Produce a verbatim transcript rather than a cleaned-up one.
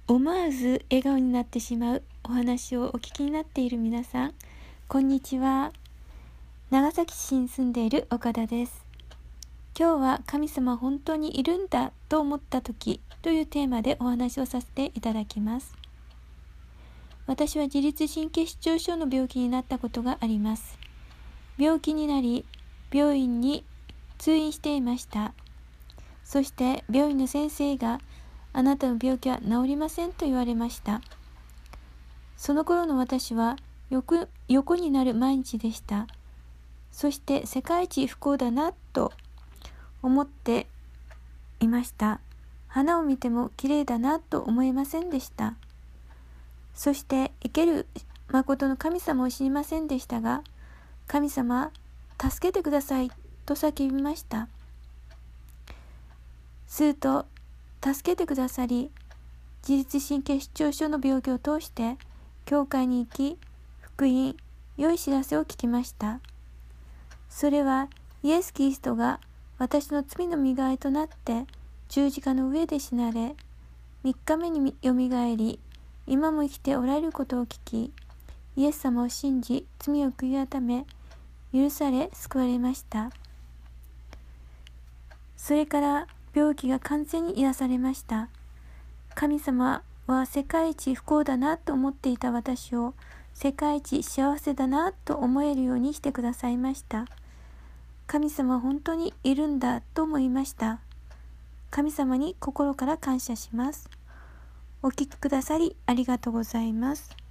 思わず笑顔になってしまうお話をお聞きになっている皆さん、こんにちは。長崎市に住んでいる岡田です。今日は神様本当にいるんだと思った時というテーマでお話をさせていただきます。私は自律神経失調症の病気になったことがあります。病気になり、病院に通院していました。そして病院の先生があなたの病気は治りませんと言われました。その頃の私は横、横になる毎日でした。そして世界一不幸だなと思っていました。花を見ても綺麗だなと思えませんでした。そして生ける誠の神様を知りませんでしたが、神様、助けてくださいと叫びました。すると、助けてくださり、自律神経失調症の病気を通して、教会に行き、福音、良い知らせを聞きました。それは、イエス・キリストが私の罪の身代わりとなって、十字架の上で死なれ、三日目によみがえり、今も生きておられることを聞き、イエス様を信じ、罪を悔い改め、許され、救われました。それから、病気が完全に癒されました。神様は世界一不幸だなと思っていた私を世界一幸せだなと思えるようにしてくださいました。神様は本当にいるんだと思いました。神様に心から感謝します。お聞きくださりありがとうございます。